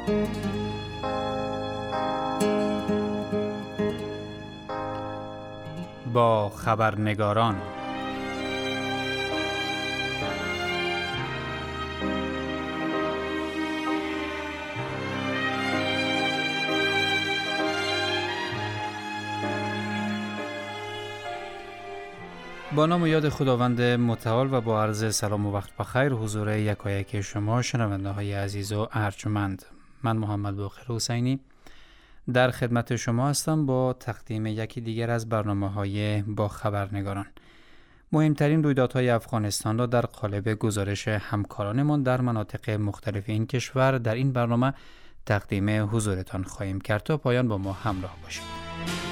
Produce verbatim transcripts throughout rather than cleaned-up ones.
با خبرنگاران. با نام و یاد خداوند متعال و با عرض سلام و وقت بخیر حضور یکایک شما شنونده های عزیز و ارجمند، من محمد باقر حسینی در خدمت شما هستم با تقدیم یکی دیگر از برنامه‌های با خبرنگاران. مهمترین رویدادهای افغانستان را در قالب گزارش همکارانمان در مناطق مختلف این کشور در این برنامه تقدیم حضورتان خواهیم کرد. تا پایان با ما همراه باشید.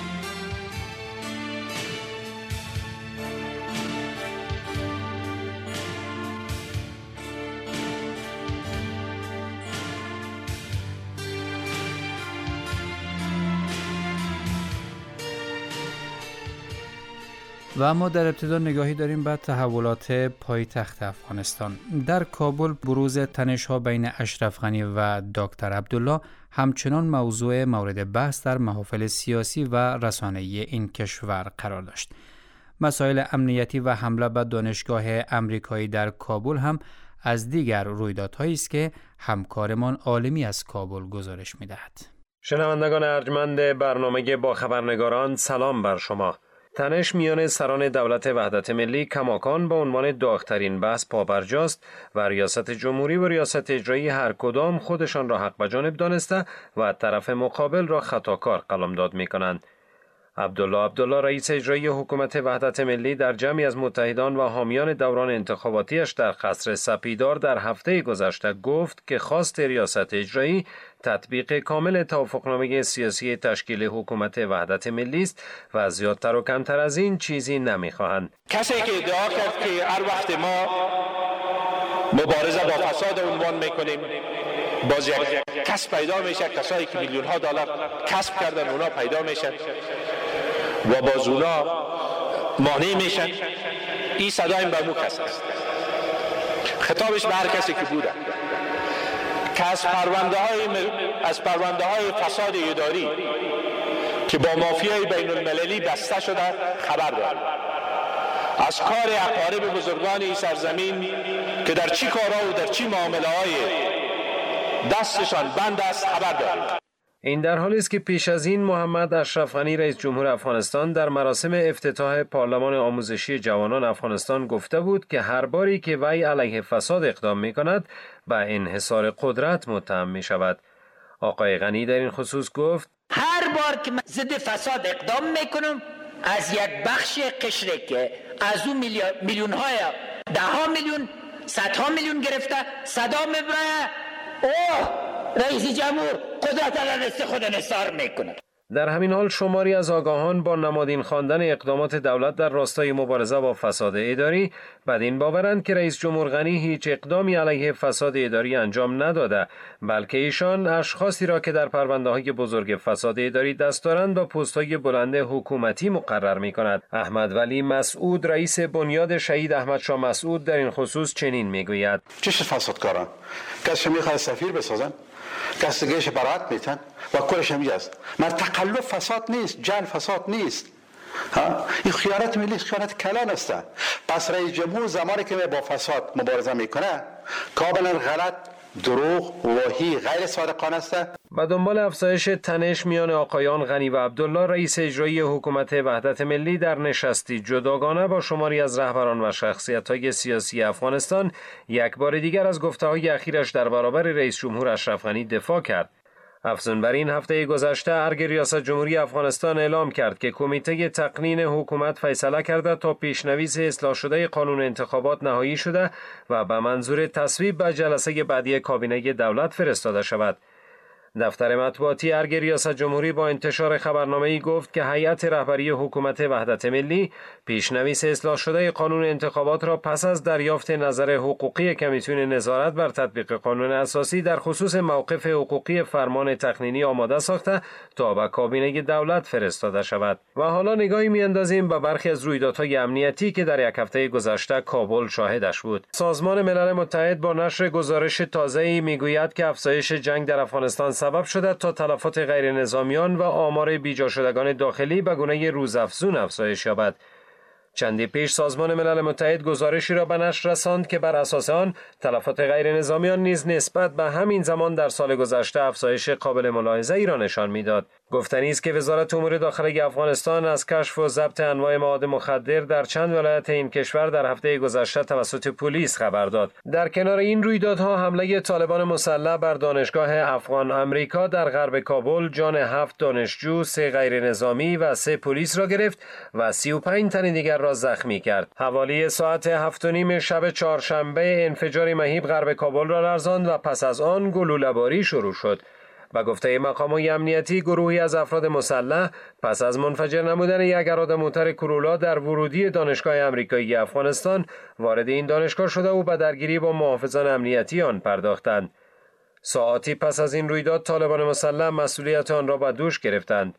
و اما در ابتدا نگاهی داریم به تحولات پایتخت افغانستان. در کابل بروز تنش‌ها بین اشرف غنی و دکتر عبدالله همچنان موضوع مورد بحث در محافل سیاسی و رسانه‌ای این کشور قرار داشت. مسائل امنیتی و حمله به دانشگاه امریکایی در کابل هم از دیگر رویدادهایی است که همکارمان عالمی از کابل گزارش می‌دهد. شنوندگان ارجمند برنامه با خبرنگاران، سلام بر شما. تنش میان سران دولت وحدت ملی کماکان به عنوان داغ‌ترین بحث پابرجاست و ریاست جمهوری و ریاست اجرایی هر کدام خودشان را حق به جانب دانسته و طرف مقابل را خطاکار قلمداد می‌کنند. عبدالله عبدالله رئیس اجرایی حکومت وحدت ملی در جمعی از متحدان و حامیان دوران انتخاباتیش در قصر سپیدار در هفته گذشته گفت که خواست ریاست اجرایی تطبیق کامل توافقنامه سیاسی تشکیل حکومت وحدت ملی است و زیادتر و کمتر از این چیزی نمیخواهند. کسی که ادعا کرد که هر وقت ما مبارزه با فساد عنوان میکنیم باز یک کسب پیدا میشه، کسایی که میلیون ها دلار کسب کردن اونا پیدا میشن و باز اونا مانع میشن. این صدای به مو کس است. خطابش به هر کسی که بوده که از پرونده های از پرونده های فساد اداری که با مافیای بین المللی بسته شده خبر داریم، از کار اقارب بزرگان این سرزمین که در چی کارها و در چی معامله های دستشان بند است خبر داریم. این در حالی است که پیش از این محمد اشرف غنی رئیس جمهور افغانستان در مراسم افتتاح پارلمان آموزشی جوانان افغانستان گفته بود که هر باری که وی علیه فساد اقدام می کند به انحصار قدرت متهم می شود. آقای غنی در این خصوص گفت هر بار که من ضد فساد اقدام می کنم از یک بخش قشری که از اون میلیون های ده ها میلیون صدها میلیون گرفته صدا میبره اوه رئیس جمهور قدرت را دست خود انحصار میکنه. در همین حال شماری از آگاهان با نمادین خواندن اقدامات دولت در راستای مبارزه با فساد اداری بدین باورند که رئیس جمهور غنی هیچ اقدامی علیه فساد اداری انجام نداده، بلکه ایشان اشخاصی را که در پرونده‌های بزرگ فساد اداری دست دارند با پست‌های بلند حکومتی مقرر می‌کند. احمد ولی مسعود رئیس بنیاد شهید احمد شاه مسعود در این خصوص چنین می‌گوید: چه فسادکاران کسی می‌خواد سفیر بسازن، کسی دیگه‌اش برات میتن و کلش همینجاست. من تقلب فساد نیست، جعل فساد نیست. ها این خیانت ملی خیانت کلان است. پس رئیس جمهور زمانی که با فساد مبارزه میکنه کاملا غلط، دروغ، وحی، غیر صادقانه است. و دنبال افزایش تنش میان آقایان غنی و عبدالله رئیس اجرایی حکومت وحدت ملی در نشستی جداگانه با شماری از رهبران و شخصیت‌های سیاسی افغانستان یک بار دیگر از گفته‌های اخیرش در برابر رئیس جمهور اشرف غنی دفاع کرد. افزون بر این هفته گذشته ارگ ریاست جمهوری افغانستان اعلام کرد که کمیته تقنین حکومت فیصله کرده تا پیشنویس اصلاح شده قانون انتخابات نهایی شده و به منظور تصویب به جلسه بعدی کابینه دولت فرستاده شود. دفتر مطبوعاتی ارگ ریاست جمهوری با انتشار خبرنامه‌ای گفت که هیئت رهبری حکومت وحدت ملی پیشنویس اصلاح شده قانون انتخابات را پس از دریافت نظر حقوقی کمیسیون نظارت بر تطبیق قانون اساسی در خصوص موقف حقوقی فرمان تقنینی آماده ساخته تا به کابینه دولت فرستاده شود. و حالا نگاهی می‌اندازیم به برخی از رویدادهای امنیتی که در یک هفته گذشته کابل شاهدش بود. سازمان ملل متحد با نشر گزارش تازه‌ای میگوید که افزایش جنگ در افغانستان سبب شده تا تلفات غیر نظامیان و آمار بیجا شدگان داخلی به گونه روزافزون افزایش یابد. چندی پیش سازمان ملل متحد گزارشی را به نشر رساند که بر اساس آن تلفات غیر نظامیان نیز نسبت به همین زمان در سال گذشته افزایش قابل ملاحظه ای را نشان میداد. گفتنی است که وزارت امور داخلی افغانستان از کشف و ضبط انواع مواد مخدر در چند ولایت این کشور در هفته گذشته توسط پلیس خبر داد. در کنار این رویدادها حمله طالبان مسلح بر دانشگاه افغان امریکا در غرب کابل جان هفت دانشجو، سه غیر نظامی و سه پلیس را گرفت و سی و پنج تن دیگر را زخمی کرد. حوالی ساعت هفت و نیم شب چهارشنبه انفجاری مهیب غرب کابل را لرزاند و پس از آن گلوله‌باری شروع شد. به گفته مقامات امنیتی گروهی از افراد مسلح پس از منفجر نمودن یک اراده موتر کرولا در ورودی دانشگاه امریکایی افغانستان وارد این دانشگاه شده و به درگیری با محافظان امنیتی آن پرداختند. ساعتی پس از این رویداد طالبان مسلح مسئولیت آن را به دوش گرفتند.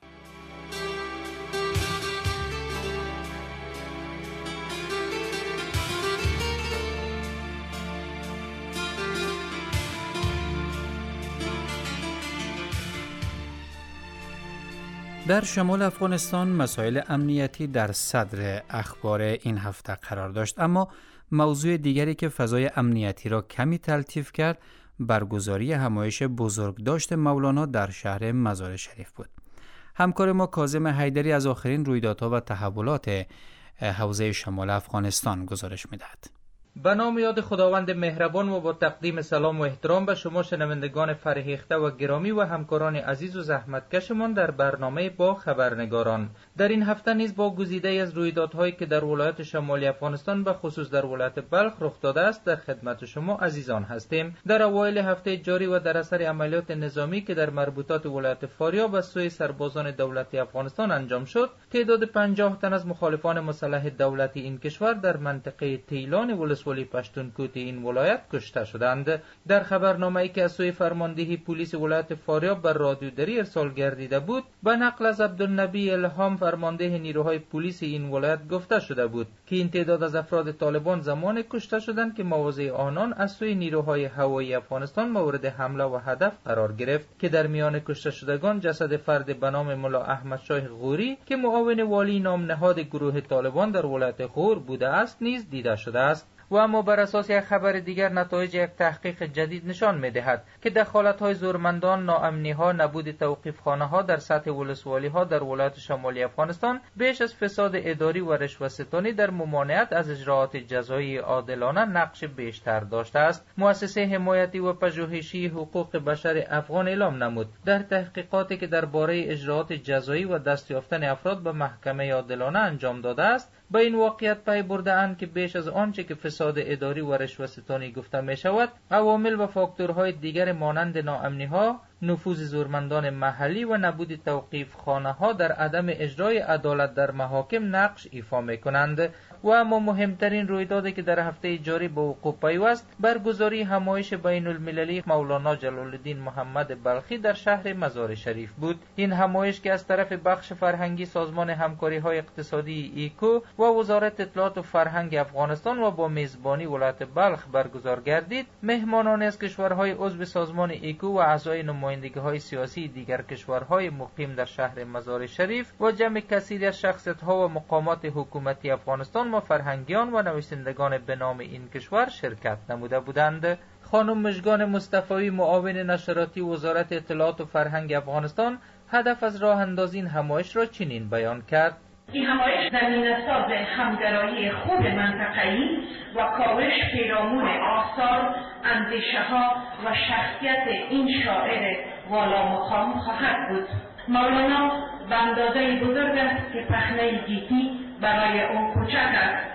در شمال افغانستان مسائل امنیتی در صدر اخبار این هفته قرار داشت، اما موضوع دیگری که فضای امنیتی را کمی تلطیف کرد برگزاری همایش بزرگداشت مولانا در شهر مزار شریف بود. همکار ما کاظم حیدری از آخرین رویدادها و تحولات حوزه شمال افغانستان گزارش می‌دهد. به نام یاد خداوند مهربان و با تقدیم سلام و احترام به شما شنوندگان فرهیخته و گرامی و همکاران عزیز و زحمتکشمان در برنامه با خبرنگاران. در این هفته نیز با گزیده از رویدادهایی که در ولایت شمالی افغانستان به خصوص در ولایت بلخ رخ داده است در خدمت شما عزیزان هستیم. در اوایل هفته جاری و در اثر عملیات نظامی که در مربوطات ولایت فاریاب از سوی سربازان دولتی افغانستان انجام شد، تعداد پنجاه تن از مخالفان مسلح دولتی این کشور در منطقه تیلان ولسوالی پشتونکوت این ولایت کشته شدند. در خبرنامه‌ای که از سوی فرماندهی پلیس ولایت فاریاب بر رادیودری ارسال گردیده بود، به نقل از عبدالنبی الهام فرمانده نیروهای پلیس این ولایت گفته شده بود که این تعداد از افراد طالبان زمان کشته شدند که مواضع آنان از سوی نیروهای هوایی افغانستان مورد حمله و هدف قرار گرفت که در میان کشته شدگان جسد فرد به نام ملا احمد شاه غوری که معاون والی نام نهاد گروه طالبان در ولایت غور بوده است نیز دیده شده است. و اما بر اساس یک خبر دیگر نتایج یک تحقیق جدید نشان می‌دهد که دخالت‌های زورمندان، ناامنی‌ها، نبود توقیف‌خانه‌ها در سطح ولسوالی‌ها در ولایت شمالی افغانستان بیش از فساد اداری و رشوه‌ستانی در ممانعت از اجراءات جزایی عادلانه نقش بیشتر داشته است. مؤسسه حمایتی و پژوهشی حقوق بشر افغان اعلام نمود در تحقیقاتی که درباره اجراءات جزایی و دست یافتن افراد به محکمه عادلانه انجام داده است، به این واقعیت پی برده‌اند که بیش از آنچه که فساد اداری و رشوه‌ستانی گفته می شود، عوامل و فاکتورهای دیگر مانند ناامنی‌ها، نفوذ زورمندان محلی و نبود توقیف خانه‌ها در عدم اجرای عدالت در محاکم نقش ایفا می‌کنند. و اما مهمترین رویدادی که در هفته جاری به وقوع پیوست برگزاری همایش بین المللی مولانا جلال الدین محمد بلخی در شهر مزار شریف بود. این همایش که از طرف بخش فرهنگی سازمان همکاری‌های اقتصادی ایکو و وزارت اطلاعات و فرهنگ افغانستان و با میزبانی ولایت بلخ برگزار گردید، مهمانان از کشورهای عضو سازمان ایکو و اعضای نمایندگی‌های سیاسی دیگر کشورهای مقیم در شهر مزار شریف و جمع کثیری از شخصیت‌ها و مقامات حکومتی افغانستان و فرهنگیان و نویسندگان به نام این کشور شرکت نموده بودند. خانم مژگان مصطفی، معاون نشراتی وزارت اطلاعات و فرهنگ افغانستان، هدف از راه اندازی این همایش را چنین بیان کرد: این همایش زمینه‌ساز همگرایی خوب منطقه‌ای و کاوش پیرامون آثار، اندیشه‌ها و شخصیت این شاعر والا مقام خواهد بود. مولانا به اندازه بزرگ است که پهنه گیتی برای او کوچک است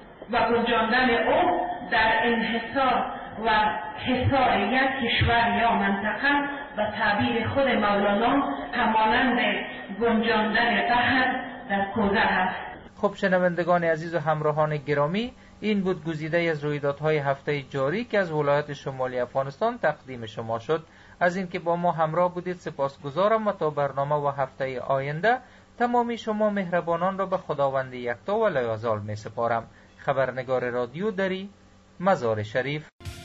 و گنجاندن او در انحصار و حصار یک کشور یا منطقه به تعبیر خود مولانا همانند گنجاندن بحر در کوزه است. خب شنوندگان عزیز و همراهان گرامی، این بود گزیده از رویدادهای هفته جاری که از ولایت شمالی افغانستان تقدیم شما شد. از اینکه با ما همراه بودید سپاسگزارم و تا برنامه و هفته آینده تمامی شما مهربانان را به خداوند یکتا و لایزال می سپارم. خبرنگار رادیو دری، مزار شریف.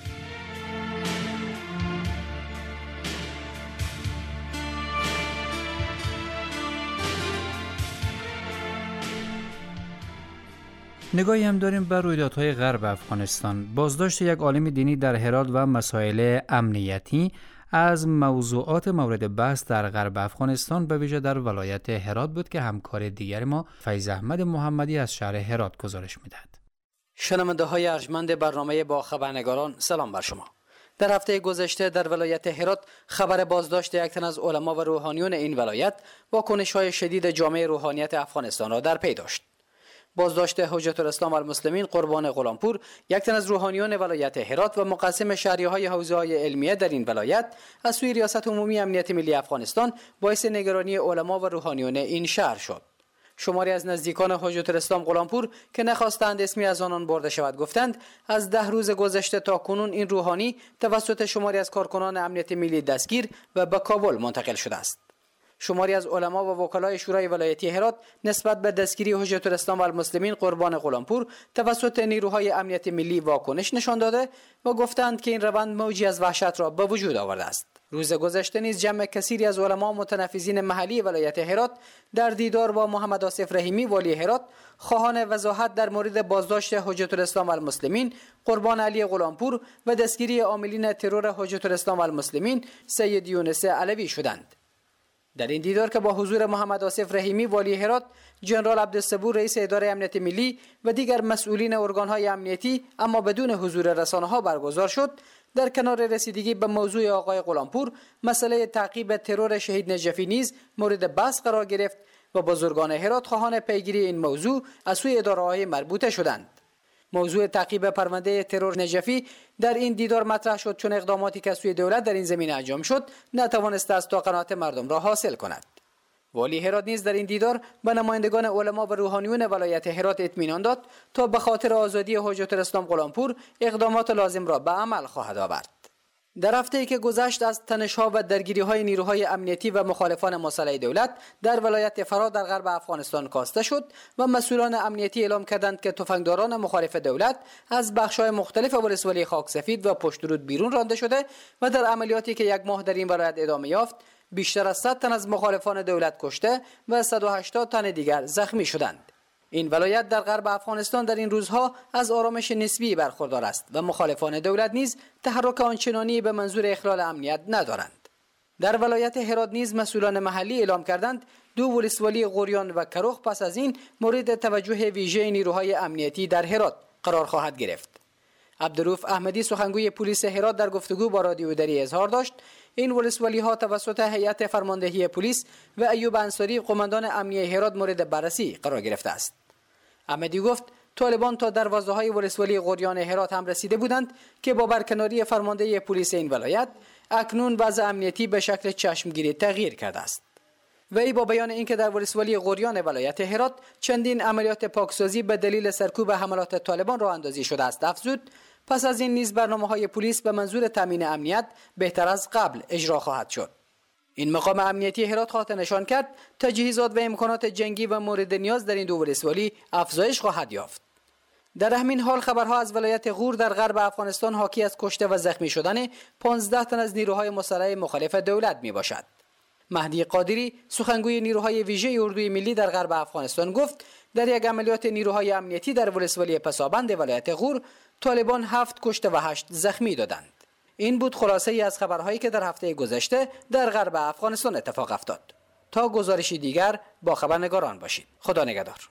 نگاهی هم داریم بر رویدادهای غرب افغانستان. بازداشت یک عالم دینی در هرات و مسائل امنیتی از موضوعات مورد بحث در غرب افغانستان به ویژه در ولایت هرات بود که همکار دیگر ما فیض احمد محمدی از شهر هرات گزارش میدهد. شنونده های ارجمند برنامه با خبرنگاران، سلام بر شما. در هفته گذشته در ولایت هرات خبر بازداشت یک تن از علما و روحانیون این ولایت واکنش‌های شدید جامعه روحانیت افغانستان را در پی داشت. بازداشت حجت الاسلام المسلمین قربان غلامپور، یک تن از روحانیون ولایت هرات و مقسم شهریه‌های حوزه‌های علمیه در این ولایت از سوی ریاست عمومی امنیت ملی افغانستان باعث نگرانی علما و روحانیون این شهر شد. شماری از نزدیکان حجت الاسلام غلامپور که نخواستند اسمی از آنان برده شود گفتند از ده روز گذشته تا کنون این روحانی توسط شماری از کارکنان امنیت ملی دستگیر و به کابل منتقل شده است. شماری از علما و وکلای شورای ولایتی هرات نسبت به دستگیری حجت الاسلام المسلمین قربان غلامپور توسط نیروهای امنیت ملی واکنش نشان داده و گفتند که این روند موجی از وحشت را به وجود آورده است. روز گذشته نیز جمع کثیری از علما و متنفذین محلی ولایت هرات در دیدار با محمد آصف رحیمی والی هرات خواهان وضاحت در مورد بازداشت حجت الاسلام المسلمین قربان علی غلامپور و دستگیری عاملین ترور حجت الاسلام المسلمین سید یونس علوی شدند. در این دیدار که با حضور محمد آصف رحیمی والی هرات، جنرال عبدالصبور رئیس اداره امنیت ملی و دیگر مسئولین ارگان‌های امنیتی اما بدون حضور رسانه‌ها برگزار شد، در کنار رسیدگی به موضوع آقای غلامپور، مسئله تعقیب ترور شهید نجفی نیز مورد بحث قرار گرفت و بزرگان هرات خواهان پیگیری این موضوع از سوی اداره‌های مربوطه شدند. موضوع تعقیب پرونده ترور نجفی در این دیدار مطرح شد چون اقداماتی که از سوی دولت در این زمینه انجام شد نتوانسته است تا قناعت مردم را حاصل کند. والی هرات نیز در این دیدار به نمایندگان علما و روحانیون ولایت هرات اطمینان داد تا به خاطر آزادی حجت الاسلام غلامپور اقدامات لازم را به عمل خواهد آورد. در هفته‌ای که گذشت از تنش‌ها و درگیری‌های نیروهای امنیتی و مخالفان مسلح دولت در ولایت فرا در غرب افغانستان کاسته شد و مسئولان امنیتی اعلام کردند که تفنگداران مخالف دولت از بخش‌های مختلف ولسوالی خاکسفید و پشترود بیرون رانده شده و در عملیاتی که یک ماه در این ولایت ادامه یافت بیشتر از صد تن از مخالفان دولت کشته و صد و هشتاد تن دیگر زخمی شدند. این ولایت در غرب افغانستان در این روزها از آرامش نسبی برخوردار است و مخالفان دولت نیز تحرک آنچنانی به منظور اخلال امنیت ندارند. در ولایت هرات نیز مسئولان محلی اعلام کردند دو ولسوالی غوریان و کروخ پس از این مورد توجه ویژه نیروهای امنیتی در هرات قرار خواهد گرفت. عبدالرؤوف احمدی سخنگوی پلیس هرات در گفتگو با رادیو دری اظهار داشت این ولسوالی ها توسط هیئت فرماندهی پلیس و ایوب انصاری قماندان امنیه هرات مورد بررسی قرار گرفته است. احمدی گفت طالبان تا دروازه‌های ولسوالی غوریان هرات هم رسیده بودند که با برکناری فرماندهی پلیس این ولایت اکنون وضع امنیتی به شکل چشمگیری تغییر کرده است. وی با بیان اینکه در ولسوالی غوریان ولایت هرات چندین عملیات پاکسازی به دلیل سرکوب حملات طالبان راه اندازی شده است افزود پس از این نیز برنامه‌های پلیس به منظور تامین امنیت بهتر از قبل اجرا خواهد شد. این مقام امنیتی هرات خاطر نشان کرد تجهیزات و امکانات جنگی و مورد نیاز در این دو ولسوالی افزایش خواهد یافت. در همین حال خبرها از ولایت غور در غرب افغانستان حاکی از کشته و زخمی شدن پانزده تن از نیروهای مسلح مخالف دولت می باشد. مهدی قادری سخنگوی نیروهای ویژه اردوی ملی در غرب افغانستان گفت در یک عملیات نیروهای امنیتی در ولسوالی پسابند ولایت غور طالبان هفت کشته و هشت زخمی دادند. این بود خلاصه ای از خبرهایی که در هفته گذشته در غرب افغانستان اتفاق افتاد. تا گزارشی دیگر با خبرنگاران باشید. خدا نگهدار.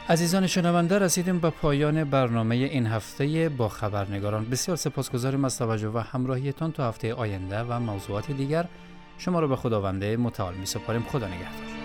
عزیزان شنونده، رسیدیم به پایان برنامه این هفته با خبرنگاران. بسیار سپاسگزاریم از توجه و همراهیتان. تا هفته آینده و موضوعات دیگر شما را به خداوند متعال می سپاریم. خدا نگهدار.